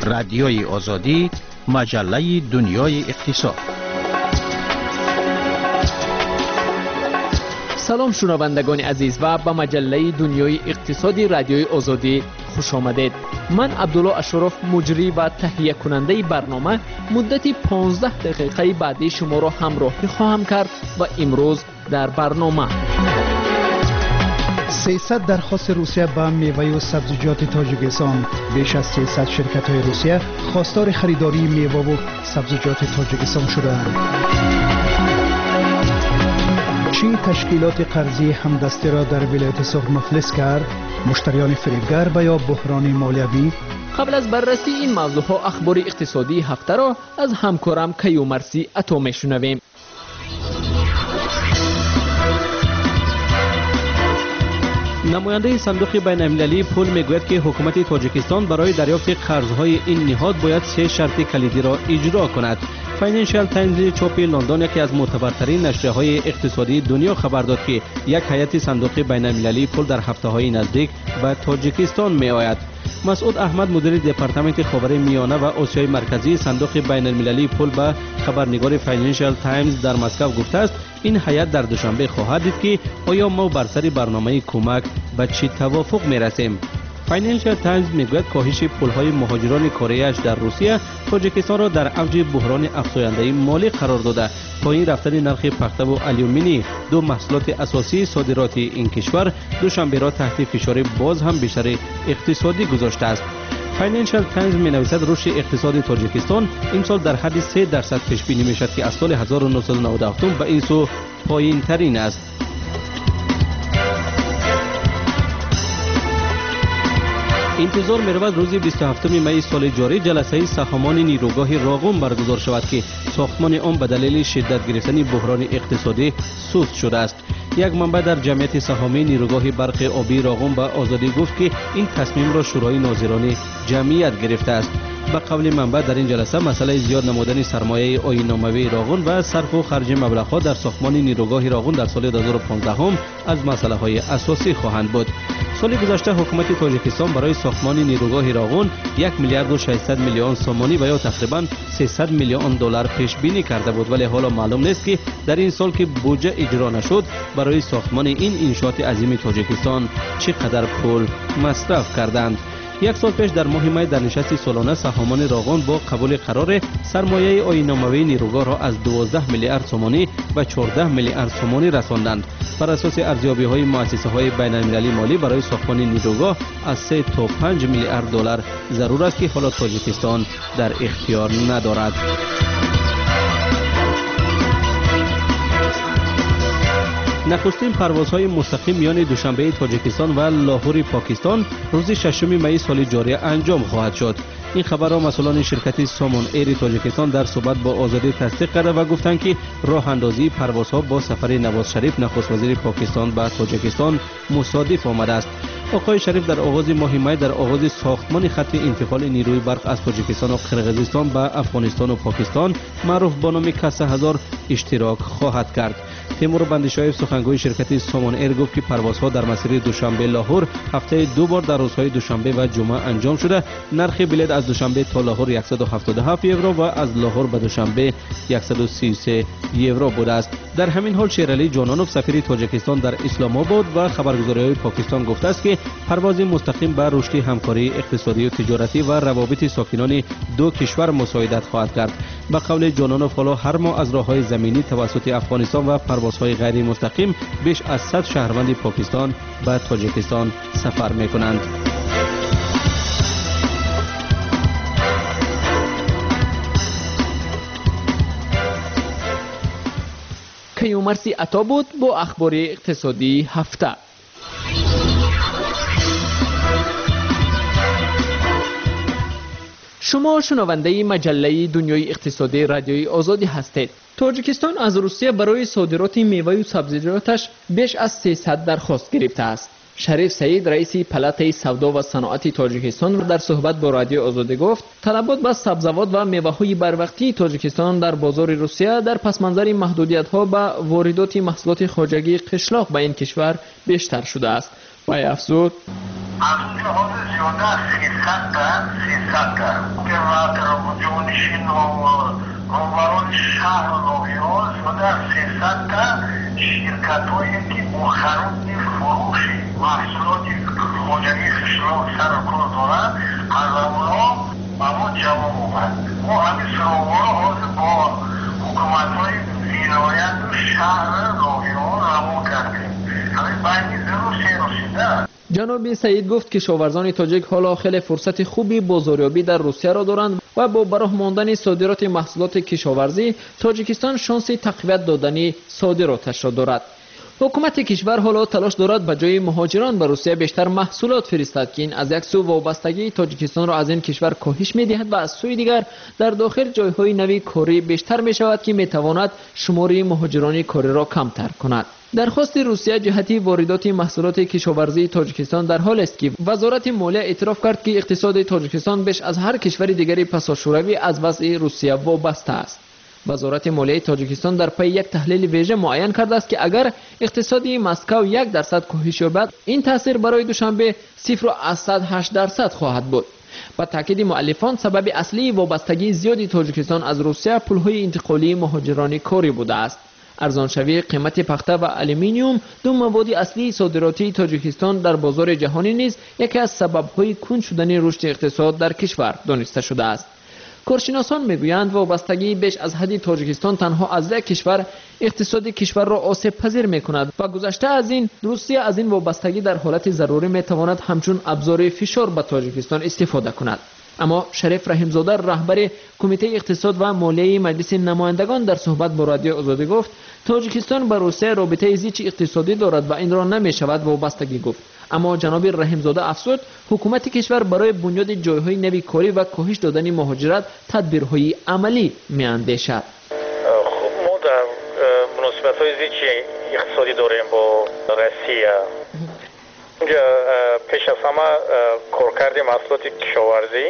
رادیوی آزادی، مجله دنیای اقتصاد. سلام شنوندگان عزیز و به مجله دنیای اقتصادی رادیوی آزادی خوش آمدید. من عبدالله اشرف مجری و تهیه کننده برنامه مدتی 15 دقیقه بعدی شما را همراهی خواهم کرد و امروز در برنامه 300 درخواست روسیه به میوه و سبزیجات تاجیکستان. بیش از 300 شرکت‌های روسیه خواستار خریداری میوه و سبزیجات تاجیکستان شدند. چین تشکیلات قرضی همدستی را در ولایت سرخ مفلس کرد. مشتریان فریبگر به یا بحران مالیوی. قبل از بررسی این موضوع ها اخبار اقتصادی هفته را از همکارم کیومرثی عطا میشنویم. نماینده صندوق بین المللی پول میگوید که حکومت تاجیکستان برای دریافت قرضهای این نهاد باید 3 شرط کلیدی را اجرا کند. فاینانشال تایمز چاپ لندن یکی از معتبرترین نشریه‌های اقتصادی دنیا خبر داد که یک هیئت صندوق بین المللی پول در هفته‌های نزدیک به تاجیکستان می‌آید. مسعود احمد مدیر دپارتمنت خاور میانه و آسیای مرکزی صندوق بین المللی پول به خبرنگار فاینانشال تایمز در مسکو گفته است این هیئت در دوشنبه خواهد دید که آیا ما بر سر برنامه کمک به چه توافق می‌رسیم. فاینانشال تایمز میگوید کاهش پول‌های مهاجران کره در روسیه تاجیکستان را در اوج بحران افزاینده مالی قرار داده. پایین رفتن نرخ پخته و آلومینی، دو محصولات اساسی صادرات این کشور، دوشنبه را تحت فشار باز هم بیشتر اقتصادی گذاشته است. فاینانشال تایمز می‌نویسد رشد اقتصاد تاجیکستان امسال در حد 3% پیش بینی می‌شود که از سال 1997 به این سو پایین‌ترین است. انتظار می‌رود روز 27 می سال جاری جلسه سهامان نیروگاه راغون برگزار شود که ساختمان آن به دلیل شدت گرفتن بحران اقتصادی سست شده است. یک منبع در جمعیت سهامی نیروگاه برق آبی راغون به آزادی گفت که این تصمیم را شورای ناظران جمعیت گرفته است. به قول منبع در این جلسه مسئله زیاد نمودن سرمایه آیین‌ناموی راغون و صرف و خرج مبلغ‌ها در ساختمان نیروگاه راغون در سال 2015 از مسائل اساسی خواهند بود. سال گذشته حکومت تاجیکستان برای ساختمان نیروگاه راغون 1 میلیارد و 600 میلیون سومانی و یا تقریباً 300 میلیون دلار پیش بینی کرده بود، ولی حالا معلوم نیست که در این سال که بودجه اجرا نشد برای ساختمان این انشاءات عظیم تاجیکستان چقدر پول مصرف کردند. یک سال پیش در ماه می در نشست سالانه سهامان راغون با قبول قرار سرمایه آیین‌ناموی نیروگاه را از 12 میلیارد سومانی به 14 میلیارد سومانی رساندند. بر اساس ارزیابی‌های مؤسسه‌های بین‌المللی مالی برای ساختمان نیروگاه از 3 تا 5 میلیارد دلار ضرور است که حالا تاجیکستان در اختیار ندارد. نخستین پروازهای مستقیم میان دوشنبه تاجیکستان و لاهور پاکستان روز 6 می سال جاری انجام خواهد شد. این خبر را مسئولان شرکت سامون ایر تاجیکستان در صحبت با آزادی تصدیق کرده و گفتند که راه اندازی پروازها با سفر نواز شریف نخست وزیر پاکستان به تاجیکستان مصادف آمده است. آقای شریف در آغاز ماه می در آغاز ساختمان خط انتقال نیروی برق از تاجیکستان و قرقیزستان به افغانستان و پاکستان معروف به نام کسه هزار اشتراک خواهد کرد. تیمور بندیشایف سخنگوی شرکت سامون ایر گفت که پروازها در مسیر دوشنبه لاهور هفته 2 بار در روزهای دوشنبه و جمعه انجام شده. نرخ بلیط از دوشنبه تا لاهور 177 یورو و از لاهور به دوشنبه 133 یورو بوده است. در همین حال شیرعلی جانانوف سفیر تاجیکستان در اسلام آباد و خبرگزاری‌های پاکستان گفته است که پرواز مستقیم به رشد همکاری اقتصادی و تجارتی و روابط ساکنان دو کشور مساعدت خواهد کرد. به قول جانانوف حالا هر ماه از راه‌های زمینی توسط افغانستان و پروازهای غیر مستقیم بیش از 100 شهروند پاکستان به تاجیکستان سفر می‌کنند. کیومرثی عطا بود با اخبار اقتصادی هفته. شما شنونده مجله دنیای اقتصادی رادیوی آزادی هستید. تاجیکستان از روسیه برای صادرات میوه و سبزیجاتش بیش از 300 درخواست گرفته است. شریف سعید رئیس پلات سودا و صنعت تاجیکستان در صحبت با رادیو آزادی گفت طلبات به سبزیجات و میوه‌های بروقتی تاجیکستان در بازار روسیه در پس منظر محدودیت‌ها به واردات محصولات خارجی قشلاق به این کشور بیشتر شده است. وی افزود از اونجا حاضر زیاده 300 تا که جانشین و روبران شهر و نویان زیاده 300 تا شرکت هایی که با خرید فروش محصولات خوجری خشلاق سر کار دارن از اونا ما جواب اومد. ما همین سراغ حاضر با حکومت های ولایت و شهر نویان روا کردیم. همین بینی رسیده. جناب سعید گفت که کشاورزان تاجیک حالا خیلی فرصت خوبی بازاریابی در روسیه را دارند و با براه ماندن صادرات محصولات کشاورزی تاجیکستان شانس تقویت دادن صادراتش را دارد. حکومت کشور حالا تلاش دارد به جای مهاجران به روسیه بیشتر محصولات فرستد که این از یک سو وابستگی تاجیکستان را از این کشور کاهش می‌دهد و از سوی دیگر در داخل جای‌های نوی کاری بیشتر می‌شود که می‌تواند شمار مهاجران کاری را کمتر کند. درخواست روسیه جهتی واردات محصولات کشاورزی تاجیکستان در حال است که وزارت مالیه اعتراف کرد که اقتصاد تاجیکستان بیش از هر کشور دیگری پساشوروی از وضع روسیه وابسته است. وزارت مالیه تاجیکستان در پی یک تحلیل ویژه معین کرده است که اگر اقتصادی مسکو 1% کاهش یابد این تاثیر برای دوشنبه 0.8% خواهد بود. با تاکید مؤلفان سبب اصلی وابستگی زیادی تاجیکستان از روسیه پولهای انتقالی مهاجران کاری بوده است. ارزانشوی قیمت پخته و آلومینیوم دو مواد اصلی صادراتی تاجیکستان در بازار جهانی نیز یکی از سبب‌های کند شدن رشد اقتصاد در کشور دانسته شده است. کارشناسان میگویند وابستگی بیش از حد تاجیکستان تنها از یک کشور اقتصاد کشور را آسیب پذیر می‌کند و گذشته از این روسیه از این وابستگی در حالت ضروری می‌تواند همچون ابزار فشار به تاجیکستان استفاده کند. اما شریف رحیمزاده رهبر کمیته اقتصاد و مالیه مجلس نمایندگان در صحبت با رادیو آزادی گفت تاجیکستان با روسیه رابطه زیچ اقتصادی دارد و این را نمی‌شود وابستگی گفت. اما جناب رحیمزاده افزود حکومت کشور برای بنیاد جایهای نوی کاری و کاهش دادن مهاجرت تدبیرهای عملی می‌اندیشد. ما در مناسبت‌های زیچ اقتصادی داریم با روسیه. اینجا پیش از همه کارکرد محصولات کشاورزی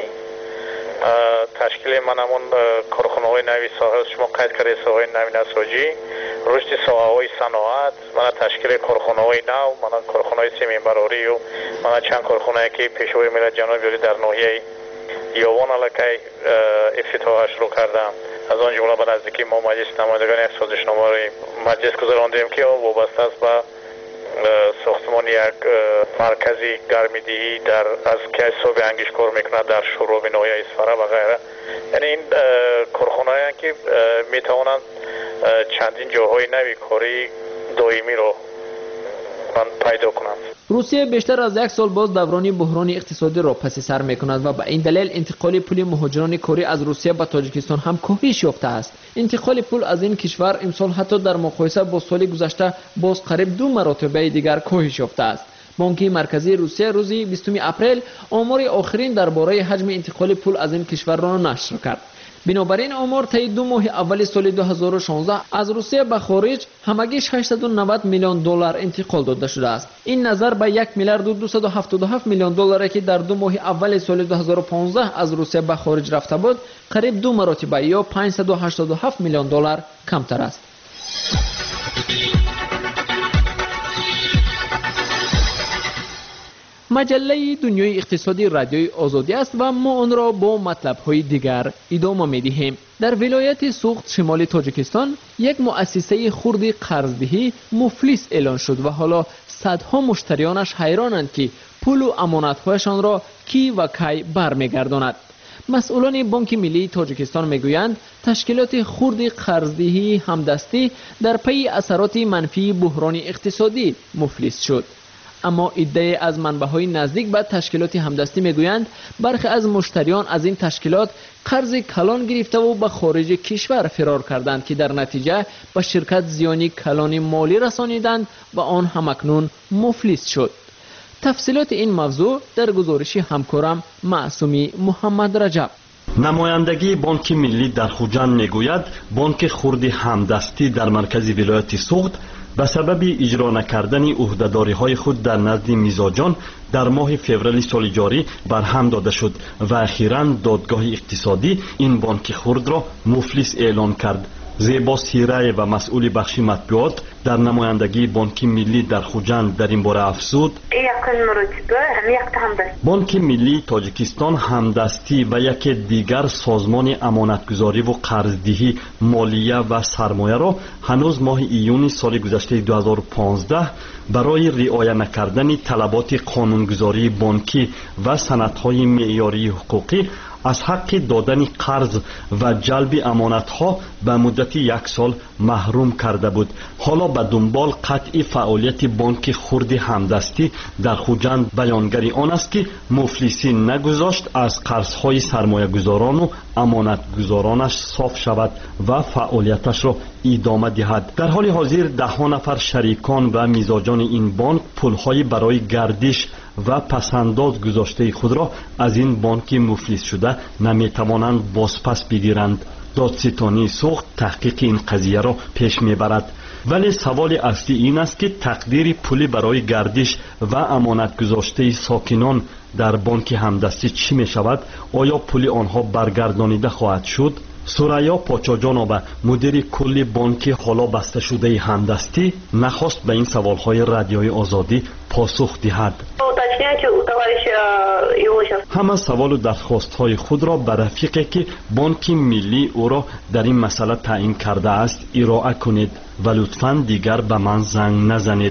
تشکیل منمون کارخانه‌های نوی ساحل شما قید کرده ساحل نوی نساجی رشد ساحه‌های صنعت من تشکیل کارخانه‌های نو من کارخانه‌های سیمینبراری و من چند کارخانه که پیشوای ملت جناب یاری در ناحیه یاوان علاقه افتتاحش رو کردم. از آن جمله به نزدیکی ما مجلس نمایندگان یک سازشنامه مجلس گذراندیم که وابسته است به ساختمان یک مرکزی گرمیدهی در از که حساب انگیش کار میکنه در شروع ناحیه اسفره و غیره. یعنی این کارخانه‌ای که میتوانند چندین جاهای نوی کاری دائمی رو پیدا کنند. روسیه بیشتر از یک سال باز دوران بحران اقتصادی را پس سر می‌کند و به این دلیل انتقال پول مهاجران کاری از روسیه به تاجیکستان هم کاهش یافته است. انتقال پول از این کشور امسال حتی در مقایسه با سال گذشته باز قریب 2 مرتبه دیگر کاهش یافته است. بانک مرکزی روسیه روز 20 اپریل آمار آخرین درباره حجم انتقال پول از این کشور را نشر کرد. بنابراین آمار طی 2 ماه اول سال 2016 از روسیه به خارج همگی 690 میلیون دلار انتقال داده شده است. این نظر به 1 میلیارد و 277 میلیون دلاری که در 2 ماه اول سال 2015 از روسیه به خارج رفته بود قریب 2 مرتبه یا 587 میلیون دلار کمتر است. مجله دنیای اقتصادی رادیوی آزادی است و ما آن را با مطلب‌های دیگر ادامه می‌دهیم. در ولایت سوخت شمال تاجیکستان یک مؤسسه خرد قرضدهی مفلس اعلان شد و حالا صدها مشتریانش حیرانند که پول و امانت‌هایشان را کی و کی برمیگرداند. مسئولان بانک ملی تاجیکستان میگویند تشکیلات خرد قرضدهی همدستی در پی اثرات منفی بحران اقتصادی مفلس شد. اما ایده از منبع‌های نزدیک به تشکیلات همدستی میگویند برخی از مشتریان از این تشکیلات قرض کلان گرفته و به خارج کشور فرار کردند که در نتیجه به شرکت زیانی کلان مالی رسانیدند و آن همکنون مفلس شد. تفصیلات این موضوع در گزارش همکارم معصومی محمد رجب. نمایندگی بانک ملی در خوجند میگوید بانک خرد همدستی در مرکز ولایت سوخت به سبب اجرا نکردن عهده‌داری‌های خود در نزد میزاجان در ماه فوریه سال جاری برهم داده شد و اخیراً دادگاه اقتصادی این بانک خرد را مفلس اعلان کرد. زیبا سیرای و مسئول بخش مطبوعات در نمایندگی بانک ملی در خوجند در این باره افزود: بانک ملی تاجیکستان همدستی و یک دیگر سازمان امانتگذاری و قرضدهی مالیه و سرمایه را هنوز ماه ایون سال گذشته 2015 برای رعایت نکردن طلبات قانونگذاری بانکی و سندهای معیاری حقوقی از حق دادن قرض و جلب امانتها به مدت 1 سال محروم کرده بود. حالا به دنبال قطع فعالیت بانک خرد همدستی در خوجند بیانگری آن است که مفلسی نگذاشت از قرضهای سرمایه گذاران و امانتگذارانش صاف شود و فعالیتش را ادامه دهد. در حال حاضر 10 نفر شریکان و میزاجان این بانک پولهای برای گردش و پسنداز گذاشته خود را از این بانک مفلس شده نمیتوانند بازپس بگیرند. دادستانی سوخت تحقیق این قضیه را پیش میبرد. ولی سوال اصلی این است که تقدیر پولی برای گردش و امانت گذاشته ساکنان در بانک همدستی چی می شود؟ آیا پول آنها برگردانیده خواهد شد؟ سوریا پاچاجانوبا مدیر کلی بانک حالا بسته شده همدستی نخواست به این سوالهای رادیوی آزادی پاسخ دهد. همه سوال و درخواستهای خود را به رفیقی که بانک ملی او را در این مسئله تعیین کرده است ارائه کنید و لطفاً دیگر به من زنگ نزنید.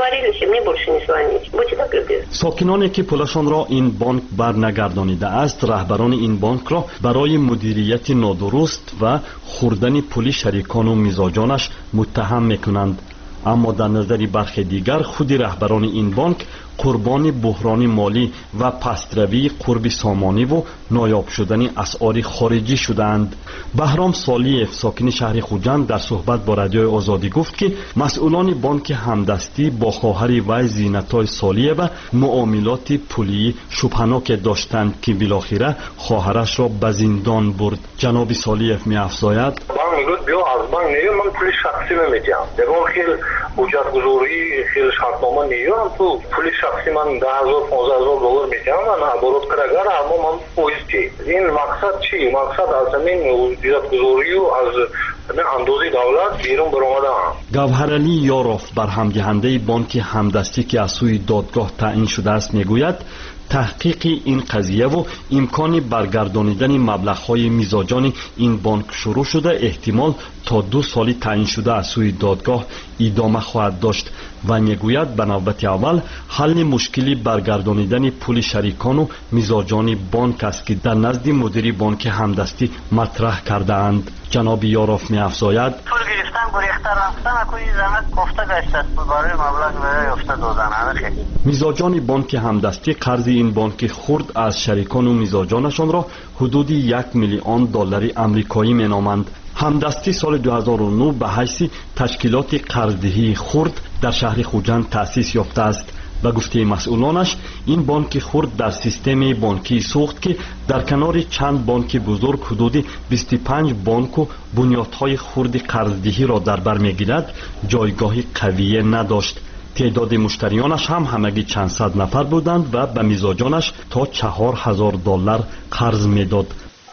ساکنانی که پولشان را این بانک برنگردانیده است رهبران این بانک را برای مدیریت نادرست و خوردن پول شریکان و میزاجانش متهم میکنند. اما در نظر برخی دیگر خود رهبران این بانک قربان بحران مالی و پستروی قرب سامانی و نایاب شدن اسعار خارجی شدند. بهرام سالیف ساکن شهر خوجند در صحبت با رادیوی آزادی گفت که مسئولان بانک همدستی با خواهر وی زینتای سالیه و معاملات پولی شبهناک داشتند که بالاخره خواهرش را به زندان برد. جناب سالیف می افزاید: میگوید بیا از بانک نیام، من پول شخصی نمیدم. یگان خیلی حجت گذاری خیلی شرطنامه نیام، تو پول شخصی من 10,000 15,000 دلار میدم و نبرد کرگر، اما من پویز چی؟ این مقصد چی؟ مقصد از همین حجت گذاری و از اندازه دولت بیرون برآمدن. گوهرعلی یاروف برهمدهنده بانک همدستی که از سوی دادگاه تعیین شده است میگوید تحقیق این قضیه و امکان برگردانیدن مبلغ‌های میزاجان این بانک شروع شده احتمال تا 2 سالی تعیین شده از سوی دادگاه ادامه خواهد داشت و میگوید به نوبت اول حل مشکلی برگردانیدن پول شریکان و میزاجان بانک است که در نزد مدیر بانک همدستی مطرح کرده اند. جناب یاروف می افزاید: پول گرفتن گریخته رفتن کوی زحمت گفته گشت است برای مبلغ برای افته دادن. میزاجان بانک همدستی قرض این بانک خرد از شریکان و میزاجانشان را حدود 1 میلیون دلار آمریکایی مینامند. همدستی سال 2009 به حیث تشکیلات قرضدهی خرد در شهر خوجند تأسیس یافته است. به گفته مسئولانش این بانک خرد در سیستم بانکی سوخت که در کنار چند بانک بزرگ حدود 25 بانک و بنیادهای خرد قرضدهی را در بر میگیرد جایگاه قوی نداشت. تعداد مشتریانش هم همگی چند صد نفر بودند و به میزاجانش تا 4,000 دلار قرض میداد.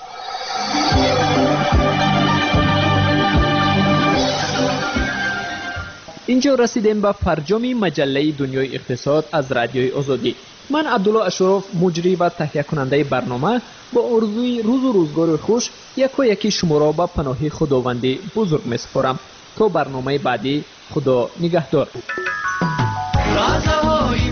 اینجا رسیدیم به فرجام مجله دنیای اقتصاد از رادیوی آزادی. من عبدالله اشرف مجری و تهیه کننده برنامه با آرزوی روز و روزگار خوش یکی شما را به پناه خداوند بزرگ می‌سپارم. تا برنامه بعدی خدا نگهدار.